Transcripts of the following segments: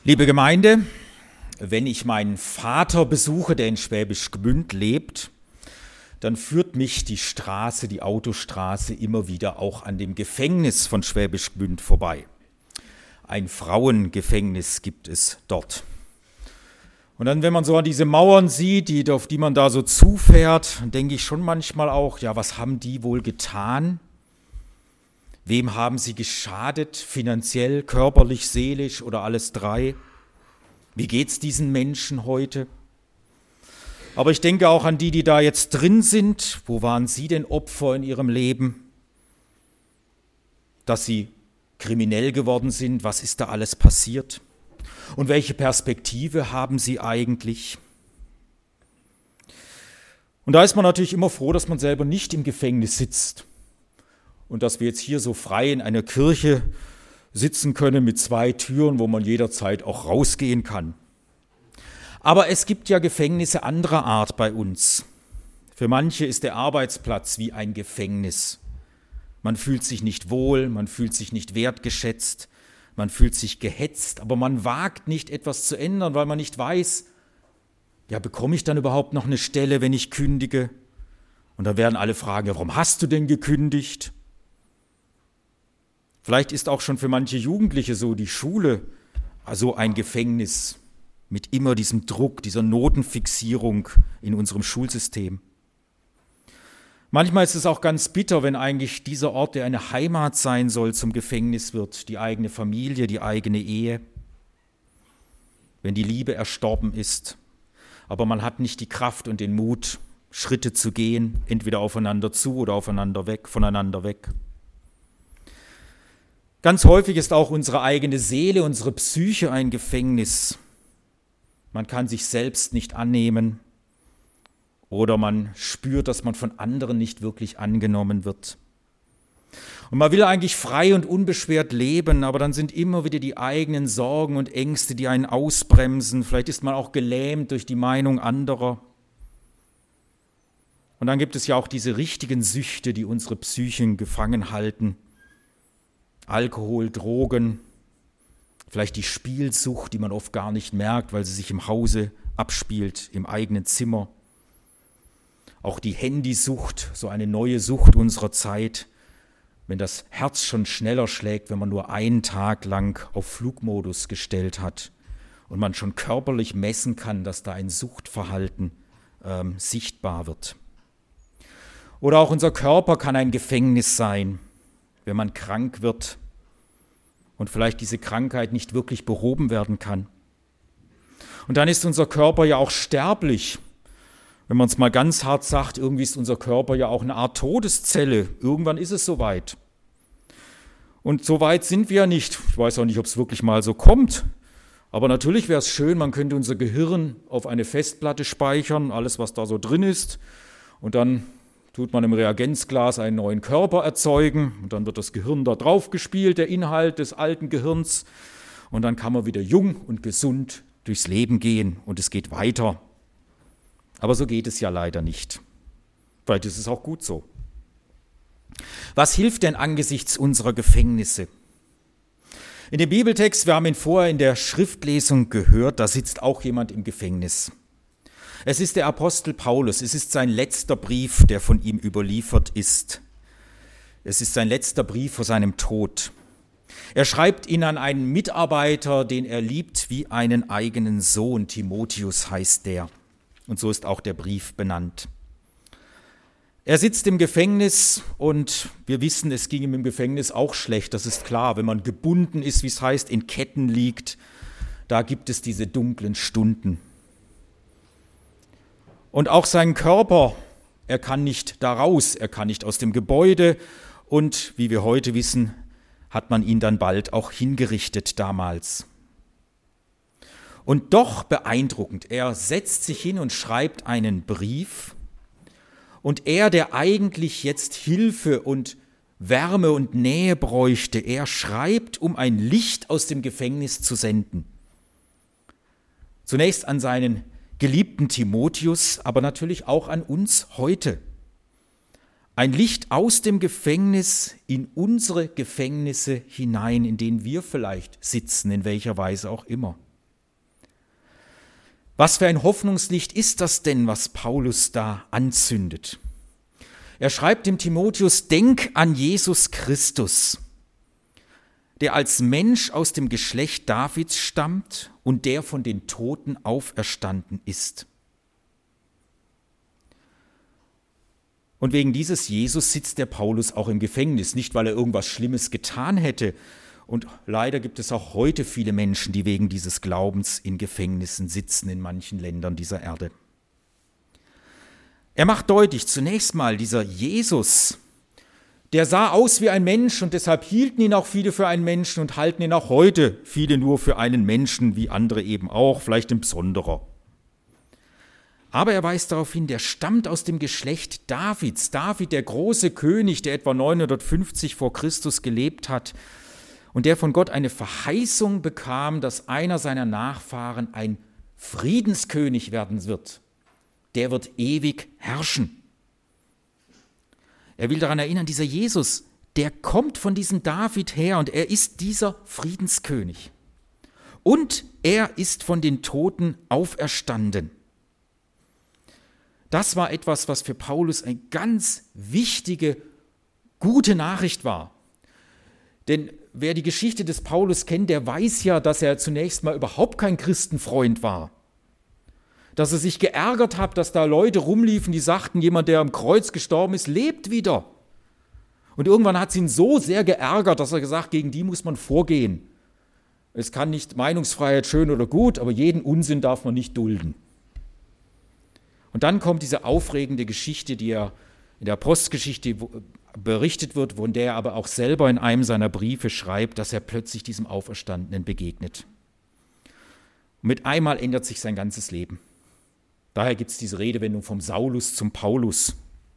Liebe Gemeinde, wenn ich meinen Vater besuche, der in Schwäbisch Gmünd lebt, dann führt mich die Straße, die Autostraße immer wieder auch an dem Gefängnis von Schwäbisch Gmünd vorbei. Ein Frauengefängnis gibt es dort. Und dann, wenn man so an diese Mauern sieht, auf die man da so zufährt, dann denke ich schon manchmal auch, ja, was haben die wohl getan? Wem haben sie geschadet, finanziell, körperlich, seelisch oder alles drei? Wie geht's diesen Menschen heute? Aber ich denke auch an die da jetzt drin sind. Wo waren sie denn Opfer in ihrem Leben? Dass sie kriminell geworden sind, was ist da alles passiert? Und welche Perspektive haben sie eigentlich? Und da ist man natürlich immer froh, dass man selber nicht im Gefängnis sitzt. Und dass wir jetzt hier so frei in einer Kirche sitzen können mit 2 Türen, wo man jederzeit auch rausgehen kann. Aber es gibt ja Gefängnisse anderer Art bei uns. Für manche ist der Arbeitsplatz wie ein Gefängnis. Man fühlt sich nicht wohl, man fühlt sich nicht wertgeschätzt, man fühlt sich gehetzt, aber man wagt nicht, etwas zu ändern, weil man nicht weiß, ja, bekomme ich dann überhaupt noch eine Stelle, wenn ich kündige? Und dann werden alle fragen, ja, warum hast du denn gekündigt? Vielleicht ist auch schon für manche Jugendliche so die Schule also ein Gefängnis mit immer diesem Druck, dieser Notenfixierung in unserem Schulsystem. Manchmal ist es auch ganz bitter, wenn eigentlich dieser Ort, der eine Heimat sein soll, zum Gefängnis wird, die eigene Familie, die eigene Ehe, wenn die Liebe erstorben ist, aber man hat nicht die Kraft und den Mut, Schritte zu gehen, entweder aufeinander zu oder voneinander weg. Ganz häufig ist auch unsere eigene Seele, unsere Psyche ein Gefängnis. Man kann sich selbst nicht annehmen oder man spürt, dass man von anderen nicht wirklich angenommen wird. Und man will eigentlich frei und unbeschwert leben, aber dann sind immer wieder die eigenen Sorgen und Ängste, die einen ausbremsen. Vielleicht ist man auch gelähmt durch die Meinung anderer. Und dann gibt es ja auch diese richtigen Süchte, die unsere Psychen gefangen halten. Alkohol, Drogen, vielleicht die Spielsucht, die man oft gar nicht merkt, weil sie sich im Hause abspielt, im eigenen Zimmer. Auch die Handysucht, so eine neue Sucht unserer Zeit, wenn das Herz schon schneller schlägt, wenn man nur einen Tag lang auf Flugmodus gestellt hat und man schon körperlich messen kann, dass da ein Suchtverhalten sichtbar wird. Oder auch unser Körper kann ein Gefängnis sein, wenn man krank wird und vielleicht diese Krankheit nicht wirklich behoben werden kann. Und dann ist unser Körper ja auch sterblich. Wenn man es mal ganz hart sagt, irgendwie ist unser Körper ja auch eine Art Todeszelle. Irgendwann ist es soweit. Und so weit sind wir ja nicht. Ich weiß auch nicht, ob es wirklich mal so kommt. Aber natürlich wäre es schön, man könnte unser Gehirn auf eine Festplatte speichern, alles, was da so drin ist. Und dann tut man im Reagenzglas einen neuen Körper erzeugen und dann wird das Gehirn da drauf gespielt, der Inhalt des alten Gehirns. Und dann kann man wieder jung und gesund durchs Leben gehen und es geht weiter. Aber so geht es ja leider nicht. Vielleicht ist es auch gut so. Was hilft denn angesichts unserer Gefängnisse? In dem Bibeltext, wir haben ihn vorher in der Schriftlesung gehört, da sitzt auch jemand im Gefängnis. Es ist der Apostel Paulus, es ist sein letzter Brief, der von ihm überliefert ist. Es ist sein letzter Brief vor seinem Tod. Er schreibt ihn an einen Mitarbeiter, den er liebt wie einen eigenen Sohn. Timotheus heißt der. Und so ist auch der Brief benannt. Er sitzt im Gefängnis und wir wissen, es ging ihm im Gefängnis auch schlecht. Das ist klar, wenn man gebunden ist, wie es heißt, in Ketten liegt, da gibt es diese dunklen Stunden. Und auch sein Körper, er kann nicht da raus, er kann nicht aus dem Gebäude. Und wie wir heute wissen, hat man ihn dann bald auch hingerichtet damals. Und doch beeindruckend, er setzt sich hin und schreibt einen Brief. Und er, der eigentlich jetzt Hilfe und Wärme und Nähe bräuchte, er schreibt, um ein Licht aus dem Gefängnis zu senden. Zunächst an seinen geliebten Timotheus, aber natürlich auch an uns heute. Ein Licht aus dem Gefängnis in unsere Gefängnisse hinein, in denen wir vielleicht sitzen, in welcher Weise auch immer. Was für ein Hoffnungslicht ist das denn, was Paulus da anzündet? Er schreibt dem Timotheus: Denk an Jesus Christus, der als Mensch aus dem Geschlecht Davids stammt und der von den Toten auferstanden ist. Und wegen dieses Jesus sitzt der Paulus auch im Gefängnis, nicht weil er irgendwas Schlimmes getan hätte. Und leider gibt es auch heute viele Menschen, die wegen dieses Glaubens in Gefängnissen sitzen in manchen Ländern dieser Erde. Er macht deutlich, zunächst mal, dieser Jesus, der sah aus wie ein Mensch und deshalb hielten ihn auch viele für einen Menschen und halten ihn auch heute viele nur für einen Menschen, wie andere eben auch, vielleicht ein Besonderer. Aber er weist darauf hin, der stammt aus dem Geschlecht Davids. David, der große König, der etwa 950 vor Christus gelebt hat und der von Gott eine Verheißung bekam, dass einer seiner Nachfahren ein Friedenskönig werden wird. Der wird ewig herrschen. Er will daran erinnern, dieser Jesus, der kommt von diesem David her und er ist dieser Friedenskönig. Und er ist von den Toten auferstanden. Das war etwas, was für Paulus eine ganz wichtige, gute Nachricht war. Denn wer die Geschichte des Paulus kennt, der weiß ja, dass er zunächst mal überhaupt kein Christenfreund war. Dass er sich geärgert hat, dass da Leute rumliefen, die sagten, jemand, der am Kreuz gestorben ist, lebt wieder. Und irgendwann hat es ihn so sehr geärgert, dass er gesagt hat, gegen die muss man vorgehen. Es kann nicht Meinungsfreiheit schön oder gut, aber jeden Unsinn darf man nicht dulden. Und dann kommt diese aufregende Geschichte, die er in der Apostelgeschichte berichtet wird, von der er aber auch selber in einem seiner Briefe schreibt, dass er plötzlich diesem Auferstandenen begegnet. Und mit einmal ändert sich sein ganzes Leben. Daher gibt es diese Redewendung vom Saulus zum Paulus.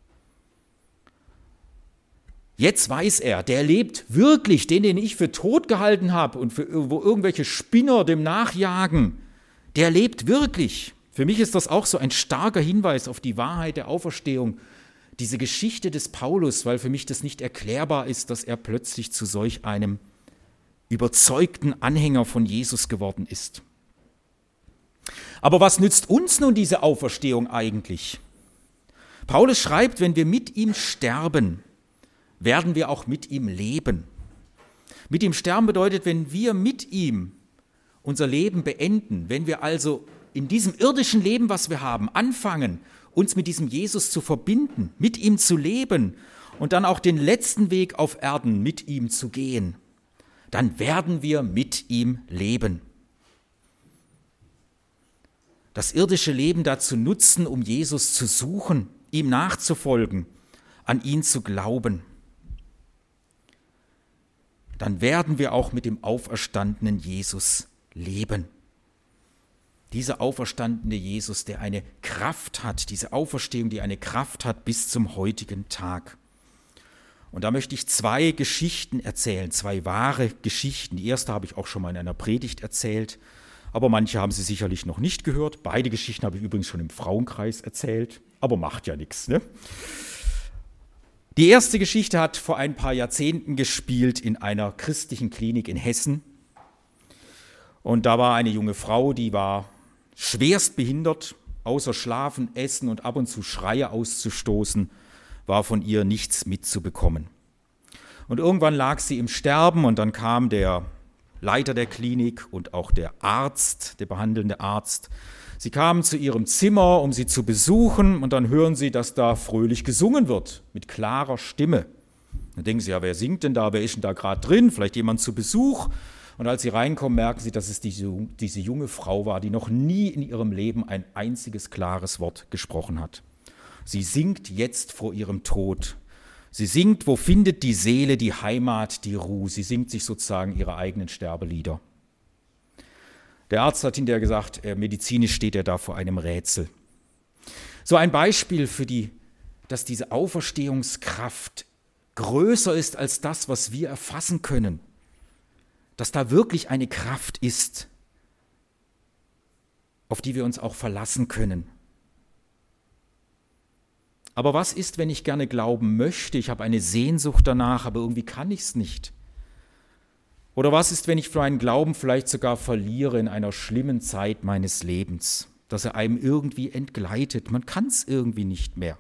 Jetzt weiß er, der lebt wirklich, den ich für tot gehalten habe und wo irgendwelche Spinner dem nachjagen, der lebt wirklich. Für mich ist das auch so ein starker Hinweis auf die Wahrheit der Auferstehung, diese Geschichte des Paulus, weil für mich das nicht erklärbar ist, dass er plötzlich zu solch einem überzeugten Anhänger von Jesus geworden ist. Aber was nützt uns nun diese Auferstehung eigentlich? Paulus schreibt, wenn wir mit ihm sterben, werden wir auch mit ihm leben. Mit ihm sterben bedeutet, wenn wir mit ihm unser Leben beenden, wenn wir also in diesem irdischen Leben, was wir haben, anfangen, uns mit diesem Jesus zu verbinden, mit ihm zu leben und dann auch den letzten Weg auf Erden mit ihm zu gehen, dann werden wir mit ihm leben. Das irdische Leben dazu nutzen, um Jesus zu suchen, ihm nachzufolgen, an ihn zu glauben. Dann werden wir auch mit dem auferstandenen Jesus leben. Dieser auferstandene Jesus, der eine Kraft hat, diese Auferstehung, die eine Kraft hat bis zum heutigen Tag. Und da möchte ich 2 Geschichten erzählen, 2 wahre Geschichten. Die erste habe ich auch schon mal in einer Predigt erzählt, aber manche haben sie sicherlich noch nicht gehört. Beide Geschichten habe ich übrigens schon im Frauenkreis erzählt, aber macht ja nichts, ne? Die erste Geschichte hat vor ein paar Jahrzehnten gespielt in einer christlichen Klinik in Hessen. Und da war eine junge Frau, die war schwerst behindert, außer Schlafen, Essen und ab und zu Schreie auszustoßen, war von ihr nichts mitzubekommen. Und irgendwann lag sie im Sterben und dann kam der Leiter der Klinik und auch der Arzt, der behandelnde Arzt. Sie kamen zu ihrem Zimmer, um sie zu besuchen, und dann hören sie, dass da fröhlich gesungen wird, mit klarer Stimme. Dann denken sie, ja, wer singt denn da, wer ist denn da gerade drin, vielleicht jemand zu Besuch. Und als sie reinkommen, merken sie, dass es diese junge Frau war, die noch nie in ihrem Leben ein einziges klares Wort gesprochen hat. Sie singt jetzt vor ihrem Tod. Sie singt, wo findet die Seele die Heimat, die Ruhe. Sie singt sich sozusagen ihre eigenen Sterbelieder. Der Arzt hat hinterher gesagt, medizinisch steht er da vor einem Rätsel. So ein Beispiel für dass diese Auferstehungskraft größer ist als das, was wir erfassen können. Dass da wirklich eine Kraft ist, auf die wir uns auch verlassen können. Aber was ist, wenn ich gerne glauben möchte? Ich habe eine Sehnsucht danach, aber irgendwie kann ich es nicht. Oder was ist, wenn ich für meinen Glauben vielleicht sogar verliere in einer schlimmen Zeit meines Lebens? dass er einem irgendwie entgleitet. Man kann es irgendwie nicht mehr.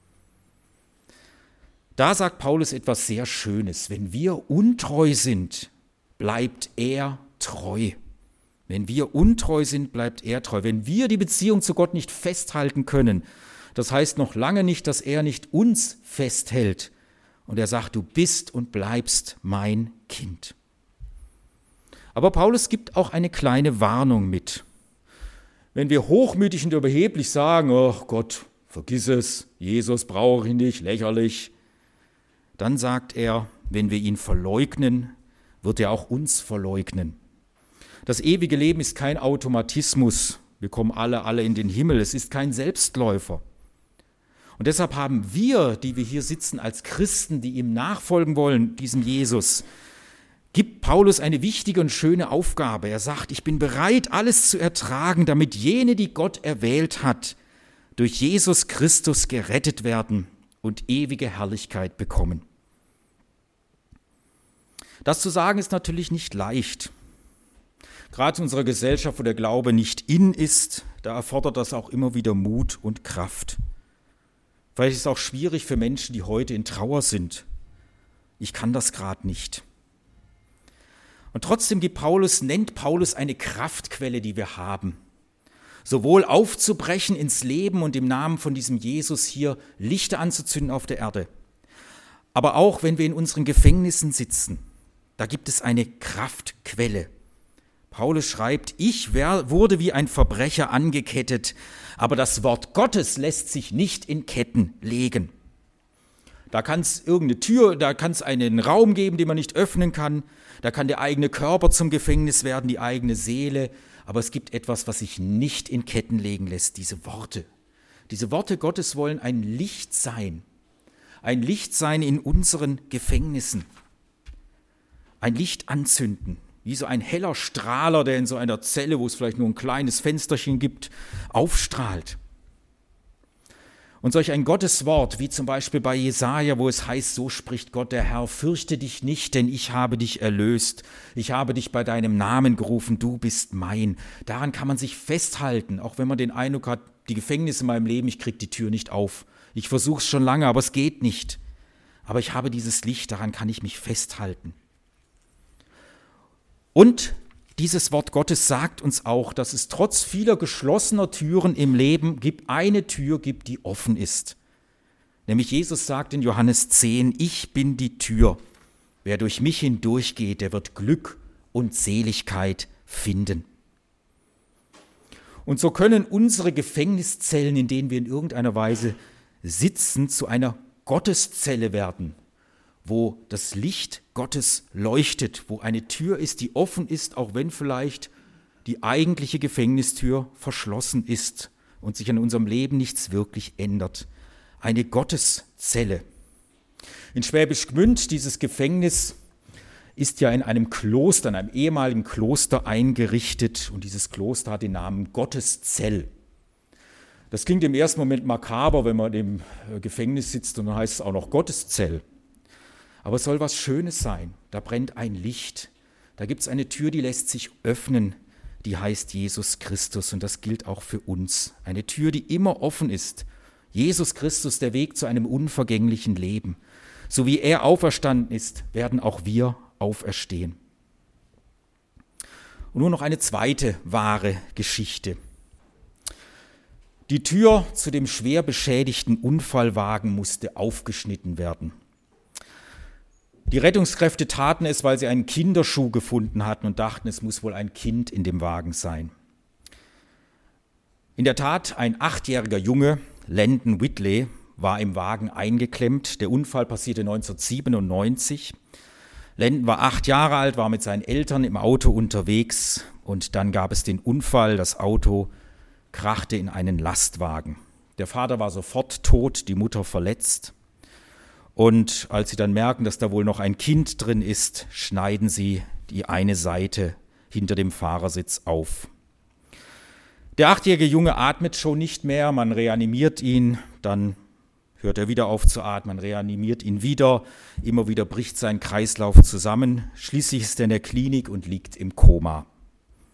Da sagt Paulus etwas sehr Schönes. Wenn wir untreu sind, bleibt er treu. Wenn wir untreu sind, bleibt er treu. Wenn wir die Beziehung zu Gott nicht festhalten können, das heißt noch lange nicht, dass er nicht uns festhält. Und er sagt, du bist und bleibst mein Kind. Aber Paulus gibt auch eine kleine Warnung mit. Wenn wir hochmütig und überheblich sagen, oh Gott, vergiss es, Jesus brauche ich nicht, lächerlich, dann sagt er, wenn wir ihn verleugnen, wird er auch uns verleugnen. Das ewige Leben ist kein Automatismus. Wir kommen alle in den Himmel. Es ist kein Selbstläufer. Und deshalb haben wir, die wir hier sitzen als Christen, die ihm nachfolgen wollen, diesem Jesus, gibt Paulus eine wichtige und schöne Aufgabe. Er sagt, ich bin bereit, alles zu ertragen, damit jene, die Gott erwählt hat, durch Jesus Christus gerettet werden und ewige Herrlichkeit bekommen. Das zu sagen ist natürlich nicht leicht. Gerade in unserer Gesellschaft, wo der Glaube nicht in ist, da erfordert das auch immer wieder Mut und Kraft. Vielleicht ist es auch schwierig für Menschen, die heute in Trauer sind. Ich kann das gerade nicht. Und trotzdem nennt Paulus eine Kraftquelle, die wir haben. Sowohl aufzubrechen ins Leben und im Namen von diesem Jesus hier Lichter anzuzünden auf der Erde. Aber auch, wenn wir in unseren Gefängnissen sitzen, da gibt es eine Kraftquelle. Paulus schreibt, ich wurde wie ein Verbrecher angekettet, aber das Wort Gottes lässt sich nicht in Ketten legen. Da kann es irgendeine Tür, da kann es einen Raum geben, den man nicht öffnen kann. Da kann der eigene Körper zum Gefängnis werden, die eigene Seele. Aber es gibt etwas, was sich nicht in Ketten legen lässt, diese Worte. Diese Worte Gottes wollen ein Licht sein. Ein Licht sein in unseren Gefängnissen. Ein Licht anzünden. Wie so ein heller Strahler, der in so einer Zelle, wo es vielleicht nur ein kleines Fensterchen gibt, aufstrahlt. Und solch ein Gotteswort, wie zum Beispiel bei Jesaja, wo es heißt, so spricht Gott der Herr, fürchte dich nicht, denn ich habe dich erlöst. Ich habe dich bei deinem Namen gerufen, du bist mein. Daran kann man sich festhalten, auch wenn man den Eindruck hat, die Gefängnisse in meinem Leben, ich kriege die Tür nicht auf. Ich versuche es schon lange, aber es geht nicht. Aber ich habe dieses Licht, daran kann ich mich festhalten. Und dieses Wort Gottes sagt uns auch, dass es trotz vieler geschlossener Türen im Leben eine Tür gibt, die offen ist. Nämlich Jesus sagt in Johannes 10, ich bin die Tür. Wer durch mich hindurchgeht, der wird Glück und Seligkeit finden. Und so können unsere Gefängniszellen, in denen wir in irgendeiner Weise sitzen, zu einer Gotteszelle werden, wo das Licht Gottes leuchtet, wo eine Tür ist, die offen ist, auch wenn vielleicht die eigentliche Gefängnistür verschlossen ist und sich an unserem Leben nichts wirklich ändert. Eine Gotteszelle. In Schwäbisch Gmünd, dieses Gefängnis, ist ja in einem Kloster, in einem ehemaligen Kloster eingerichtet und dieses Kloster hat den Namen Gotteszell. Das klingt im ersten Moment makaber, wenn man im Gefängnis sitzt und dann heißt es auch noch Gotteszell. Aber es soll was Schönes sein. Da brennt ein Licht. Da gibt es eine Tür, die lässt sich öffnen, die heißt Jesus Christus. Und das gilt auch für uns. Eine Tür, die immer offen ist. Jesus Christus, der Weg zu einem unvergänglichen Leben. So wie er auferstanden ist, werden auch wir auferstehen. Und nur noch eine zweite wahre Geschichte. Die Tür zu dem schwer beschädigten Unfallwagen musste aufgeschnitten werden. Die Rettungskräfte taten es, weil sie einen Kinderschuh gefunden hatten und dachten, es muss wohl ein Kind in dem Wagen sein. In der Tat, ein 8-jähriger Junge, Landon Whitley, war im Wagen eingeklemmt. Der Unfall passierte 1997. Landon war 8 Jahre alt, war mit seinen Eltern im Auto unterwegs und dann gab es den Unfall. Das Auto krachte in einen Lastwagen. Der Vater war sofort tot, die Mutter verletzt. Und als sie dann merken, dass da wohl noch ein Kind drin ist, schneiden sie die eine Seite hinter dem Fahrersitz auf. Der 8-jährige Junge atmet schon nicht mehr, man reanimiert ihn, dann hört er wieder auf zu atmen, man reanimiert ihn wieder, immer wieder bricht sein Kreislauf zusammen, schließlich ist er in der Klinik und liegt im Koma.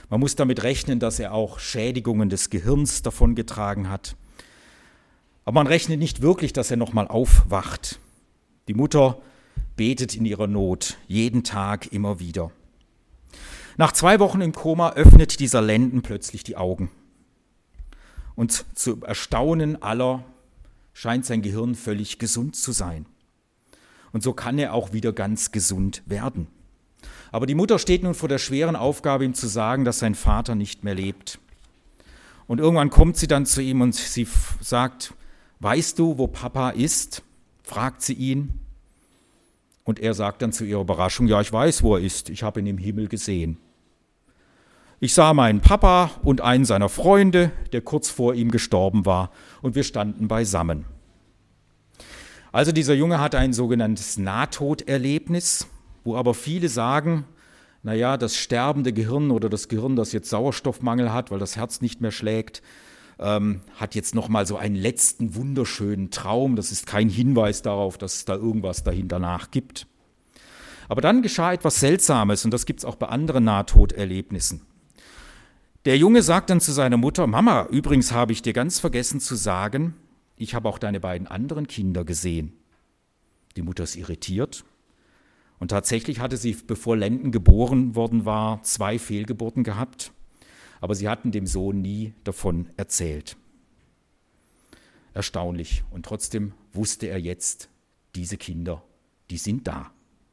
Man muss damit rechnen, dass er auch Schädigungen des Gehirns davongetragen hat. Aber man rechnet nicht wirklich, dass er nochmal aufwacht. Die Mutter betet in ihrer Not, jeden Tag immer wieder. Nach 2 Wochen im Koma öffnet dieser Lenden plötzlich die Augen. Und zu Erstaunen aller scheint sein Gehirn völlig gesund zu sein. Und so kann er auch wieder ganz gesund werden. Aber die Mutter steht nun vor der schweren Aufgabe, ihm zu sagen, dass sein Vater nicht mehr lebt. Und irgendwann kommt sie dann zu ihm und sie sagt, weißt du, wo Papa ist? Fragt sie ihn. Und er sagt dann zu ihrer Überraschung, ja, ich weiß, wo er ist. Ich habe ihn im Himmel gesehen. Ich sah meinen Papa und einen seiner Freunde, der kurz vor ihm gestorben war, und wir standen beisammen. Also dieser Junge hatte ein sogenanntes Nahtoderlebnis, wo aber viele sagen, naja, das sterbende Gehirn oder das Gehirn, das jetzt Sauerstoffmangel hat, weil das Herz nicht mehr schlägt, hat jetzt nochmal so einen letzten wunderschönen Traum. Das ist kein Hinweis darauf, dass es da irgendwas dahinter gibt. Aber dann geschah etwas Seltsames und das gibt es auch bei anderen Nahtoderlebnissen. Der Junge sagt dann zu seiner Mutter, Mama, übrigens habe ich dir ganz vergessen zu sagen, ich habe auch deine beiden anderen Kinder gesehen. Die Mutter ist irritiert und tatsächlich hatte sie, bevor Lenden geboren worden war, 2 Fehlgeburten gehabt, aber sie hatten dem Sohn nie davon erzählt. Erstaunlich. Und trotzdem wusste er jetzt, diese Kinder, die sind da.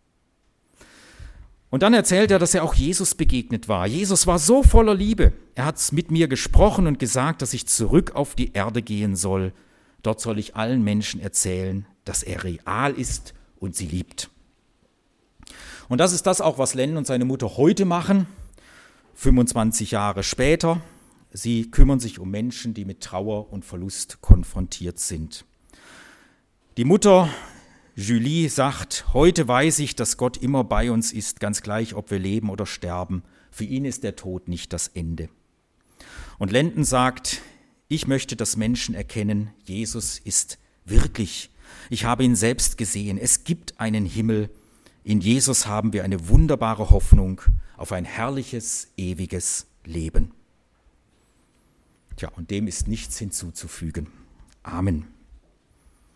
Und dann erzählt er, dass er auch Jesus begegnet war. Jesus war so voller Liebe. Er hat mit mir gesprochen und gesagt, dass ich zurück auf die Erde gehen soll. Dort soll ich allen Menschen erzählen, dass er real ist und sie liebt. Und das ist das auch, was Len und seine Mutter heute machen, 25 Jahre später. Sie kümmern sich um Menschen, die mit Trauer und Verlust konfrontiert sind. Die Mutter Julie sagt, heute weiß ich, dass Gott immer bei uns ist, ganz gleich, ob wir leben oder sterben. Für ihn ist der Tod nicht das Ende. Und Lenden sagt, ich möchte, dass Menschen erkennen, Jesus ist wirklich. Ich habe ihn selbst gesehen. Es gibt einen Himmel. In Jesus haben wir eine wunderbare Hoffnung auf ein herrliches, ewiges Leben. Tja, und dem ist nichts hinzuzufügen. Amen.